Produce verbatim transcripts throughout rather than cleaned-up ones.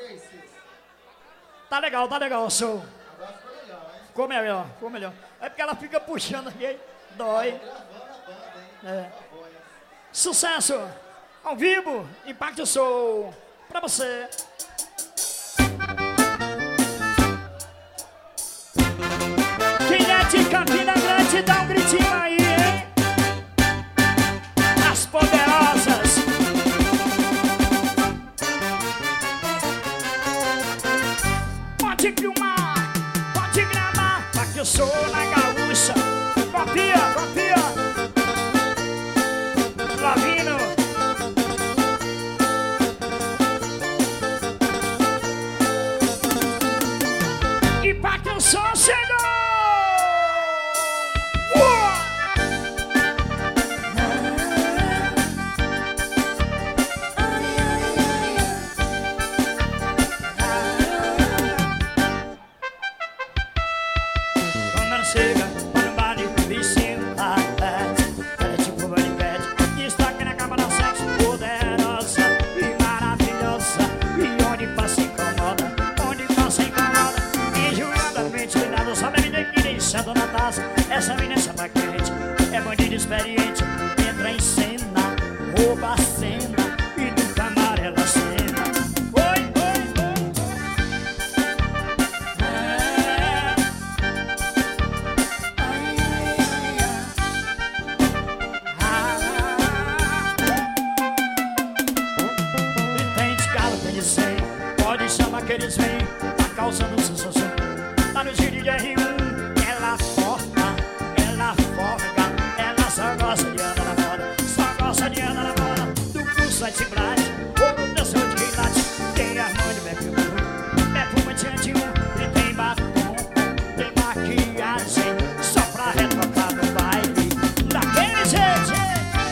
Tá legal, tá legal o som. Agora ficou legal, hein? Ficou melhor, ficou melhor. É porque ela fica puxando aqui, dói. Gravando a banda, hein? É. Tá bom, hein? Sucesso! Ao vivo, Impacto Soul. Pra você. Quem é de Campina Grande, dá um gritinho aí, hein? As poderosas. Pode filmar, pode gravar. Impacto Soul na gaúcha. Copia, copia. Lavino. Impacto Soul chegou. Chega para o baile, bichinho atleta. Ela é tipo Bunny Pet, destaque na cama da sexo, poderosa e maravilhosa. E onde passa incomoda, onde passa incomoda. Enjoadamente cuidado, só bebe tequila enchendo na taça. Essa menina chama quente, é bandida experiente. Entra em cena, rouba a cena e nunca amarela cena. Oi, oi, oi. Pode chamar que eles vêm, tá causando sensação. Tá no giro de R um, ela forma, ela forga. Ela só gosta de andar na moda, só gosta de andar na moda. Do curso é de blade, ou no dançou de quilate. Tem harmônio, bebe um, é fumante anti-um. E tem batom, tem maquiagem, só pra retocar no baile. Daquele jeito.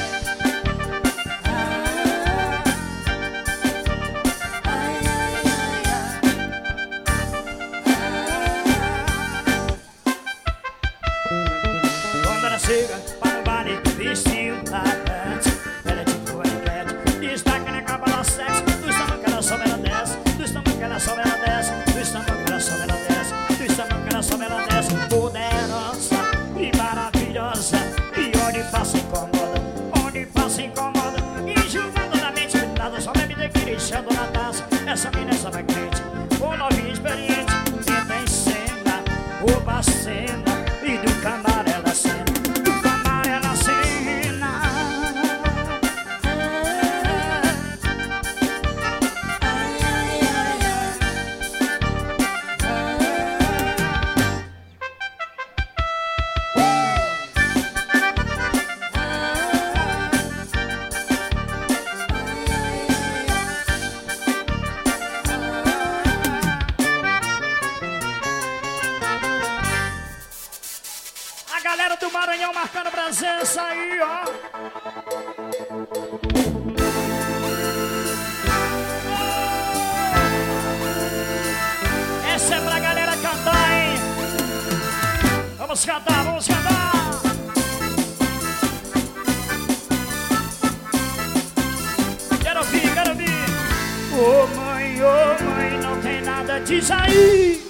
Chega para o baile, vestido latente. Ela é tipo Bunny Cat, destaque na capa da sexo. Do estômago ela sobe, ela desce. Do estômago ela sobe, ela desce. Do estômago ela sobe, ela desce. Do estômago ela sobe, ela desce. Poderosa e maravilhosa. E onde passa incomoda, onde passa incomoda. E julgando na mente, nada só bebe tequila enchendo na taça. Essa menina é só vai quente, com novinha experiente. Entra em cena, rouba a cena e do camarela cena. Galera do Maranhão marcando presença aí, ó. Essa é pra galera cantar, hein? Vamos cantar, vamos cantar. Quero ouvir, quero ouvir. Ô oh, mãe, ô oh, mãe, não tem nada de sair.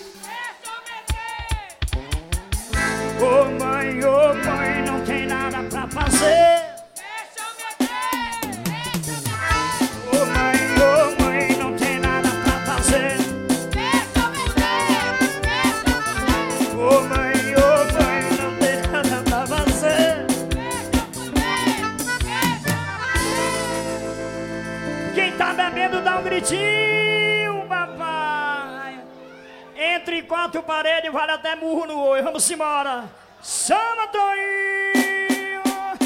Ô oh, mãe, ô oh, mãe, não tem nada pra fazer. Deixa eu meter, deixa eu meter. Ô oh, mãe, ô oh, mãe, não tem nada pra fazer. Deixa eu meter, deixa eu meter. Ô oh, mãe, ô oh, mãe, não tem nada pra fazer. Deixa eu meter, deixa eu meter. Quem tá bebendo dá um gritinho, papai. Entre quatro paredes vale até murro no olho. Vamos embora. Chama, Toinho.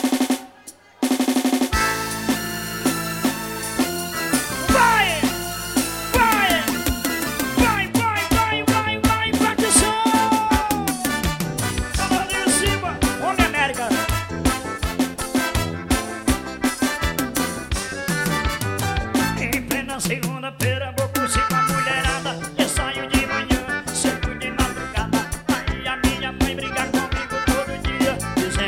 Vai, vai, vai, vai, vai, vai, vai, vai que som. Vamos ali em cima. Homem América. Em plena segunda-feira vou curtir com a mulherada. Eu saio de manhã, chego de madrugada. Aí a minha mãe briga comigo todo dia.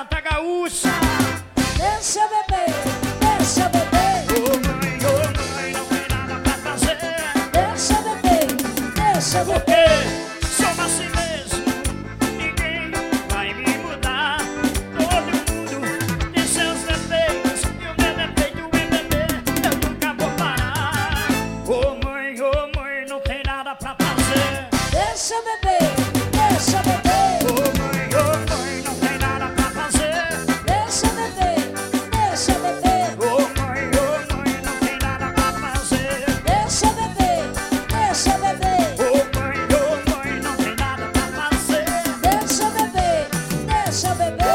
gata gaúcha. Deixa eu beber, deixa eu beber. Ô mãe, ô mãe, não tem nada pra fazer. Deixa eu beber, deixa eu beber. Porque sou assim mesmo, ninguém vai me mudar. Todo mundo tem seus defeitos e o meu defeito é beber. Eu nunca vou parar. Ô mãe, ô mãe, não tem nada pra fazer. Deixa eu beber, deixa eu beber. Ô mãe, ô mãe, não tem nada pra fazer. Deixa eu beber, deixa eu beber. Ô mãe, ô mãe, não tem nada pra fazer. Deixa eu beber, deixa eu beber. Ô mãe, ô mãe, não tem nada pra fazer. Deixa eu beber, deixa eu beber.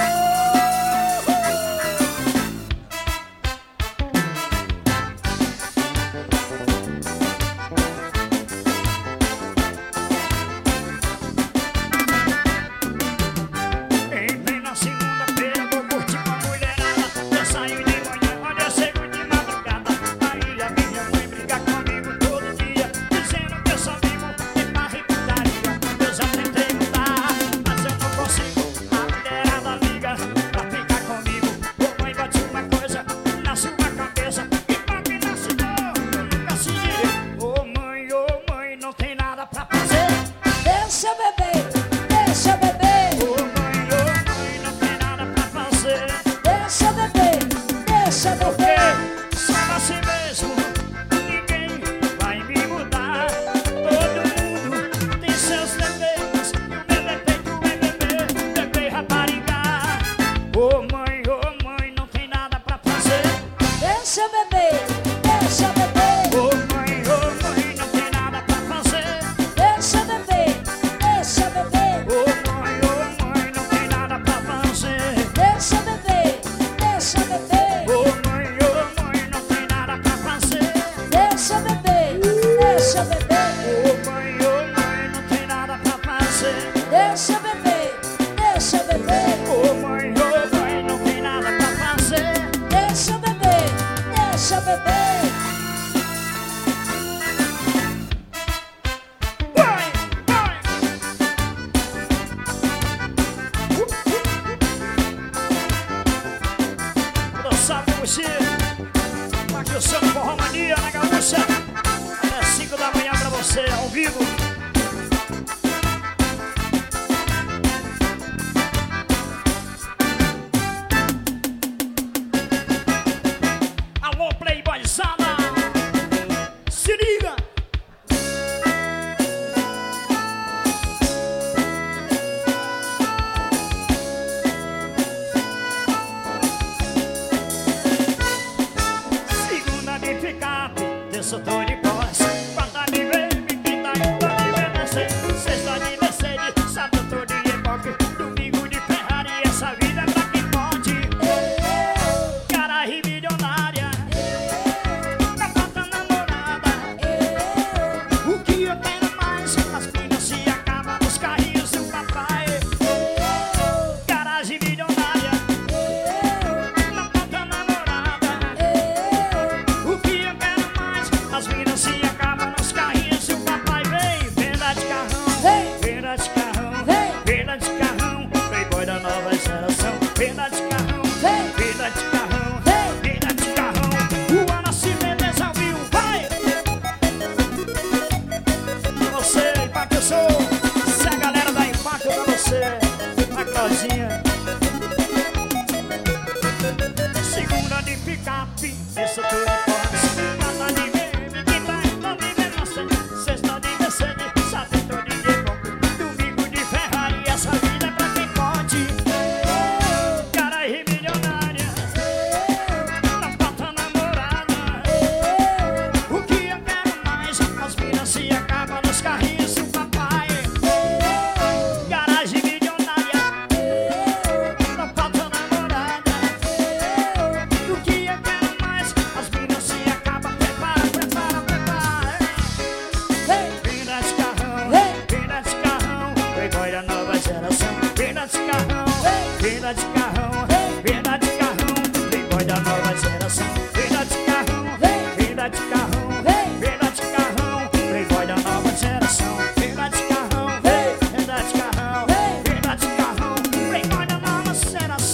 Entrei na segunda-feira, vou curtir com a mulherada. Eu saio de manhã, olha, eu chego de madrugada. Aí a minha mãe briga comigo todo dia, dizendo que eu só vivo de farra e putaria. Eu já tentei mudar, mas eu não consigo. A mulherada liga pra ficar comigo. Ô mãe, bote uma coisa na sua cabeça, e pra que nasce dor, eu nunca se direi. Ô mãe, ô mãe, não tem nada pra fazer. Deixa eu beber, deixa eu beber. Ô mãe, ô mãe, não tem nada pra fazer. Deixa eu beber, deixa eu Porque beber. sou assim mesmo, ninguém vai me mudar. Todo mundo tem seus defeitos e o meu defeito é beber, beber rapariga. Ô mãe, ô mãe, não tem nada pra fazer. Deixa eu beber, deixa eu beber. Ô mãe, ô mãe, não tem nada pra fazer. Deixa eu beber, deixa eu beber. Ô mãe, ô mãe, não tem nada pra fazer. Deixa eu beber, deixa eu beber. Ô mãe, ô mãe, não tem nada pra fazer. Deixa eu beber, deixa eu beber. Ô mãe, ô mãe, não tem nada pra fazer. Deixa eu beber, deixa eu beber. Ô mãe, ô mãe, não tem nada pra fazer. Deixa eu beber, deixa eu beber. Vai, vai! Vou dançar com você. Aqui o seu Forró Mania na Gaúcha. Até cinco da manhã pra você, ao vivo. Alô, Playboyzada! Se liga! Segunda de picape, terça tô de posse. Quarta de baby, quinta eu tô de B M C. Sexta de Mercedes, sábado eu tô de Epoque. Domingo de Ferrari, essa vida é pra quem pode. Cara e milionária, na pata namorada. O que eu quero mais? As filhas se acabam nos carrinhos do papai. Garagem milionária, na pata namorada. O que eu quero mais? As minas se acabam nos carrinhos e o papai vem. Venda de carrão, venda de carrão, venda de carrão. Playboy da nova geração. Venda de carrão, venda de carrão, venda de carrão. O Ana se Mendes ao vivo, vai! Pra você, Impacto eu sou. Se a galera da Impacto pra você, a Claudinha. Segunda de picape, terça tô de posse. Quarta de baby, quinta eu tô de B M C. Sexta de Mercedes, sábado eu tô de Epoque. Domingo de Ferrari, essa vida é pra quem pode. Cara e milionária, na pata namorada. O que eu quero mais? As minas se acabam nos carrinhos do papai. Garagem milionária, na pata namorada. O que eu quero mais? As minas se acabam. Prepara, prepara, prepara. Venda de carrão, venda de carrão. Playboy da nova geração. Venda de carrão, venda de carrão, venda de carrão. Playboy da nova geração. Venda de carrão, venda de carrão, venda de carrão. Playboy da nova geração. Venda de carrão, venda de carrão, venda de carrão. Playboy da nova geração.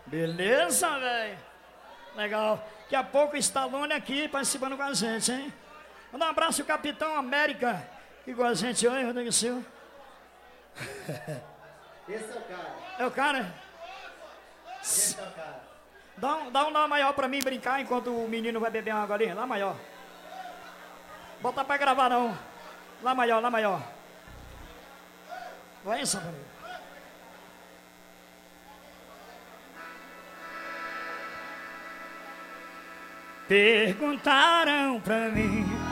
Beleza, velho? Legal. Daqui a pouco o Stallone aqui participando com a gente, hein? Manda um abraço ao Capitão América aqui com a gente. Oi, Rodrigo Silva. Esse é o cara. É o cara? Esse é o cara. Dá um, dá um Lá maior pra mim brincar enquanto o menino vai beber água ali. Lá maior. Bota pra gravar não. Lá maior, Lá maior. Vai, Samuel. Perguntaram pra mim